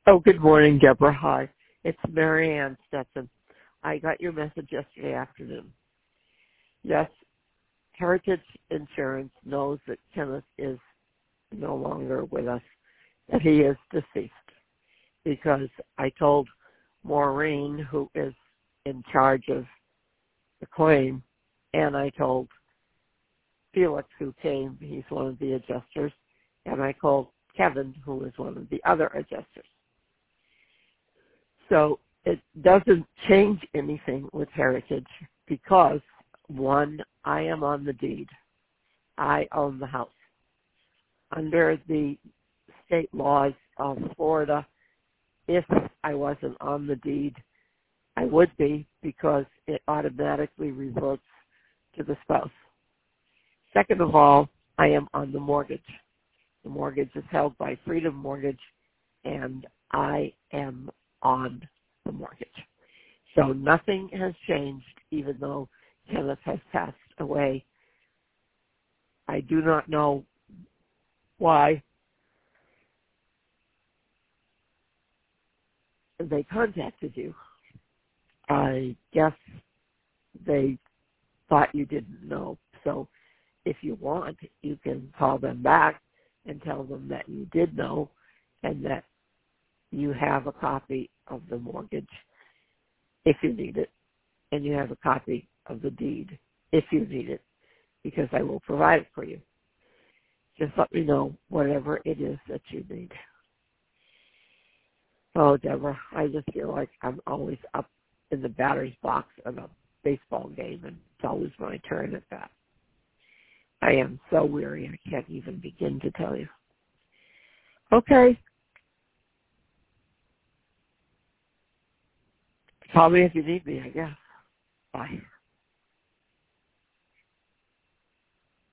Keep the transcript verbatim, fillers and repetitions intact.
Oh, good morning, Deborah. Hi. It's Mary Ann Stetson. I got your message yesterday afternoon. Yes, Heritage Insurance knows that Kenneth is no longer with us, that he is deceased, because I told Maureen, who is in charge of the claim, and I told Felix, who came, he's one of the adjusters, and I called Kevin, who is one of the other adjusters. So it doesn't change anything with Heritage because, one, I am on the deed. I own the house. Under the state laws of Florida, if I wasn't on the deed, I would be, because it automatically reverts to the spouse. Second of all, I am on the mortgage. The mortgage is held by Freedom Mortgage, and I am on the mortgage. So nothing has changed, even though Kenneth has passed away. I do not know why they contacted you. I guess they thought you didn't know. So if you want, you can call them back and tell them that you did know and that you have a copy of the mortgage if you need it, and you have a copy of the deed if you need it, because I will provide it for you. Just let me know whatever it is that you need. Oh, Deborah, I just feel like I'm always up in the batter's box of a baseball game, and it's always my turn at bat. I am so weary, I can't even begin to tell you. Okay. Call me if you need me, I guess. Bye.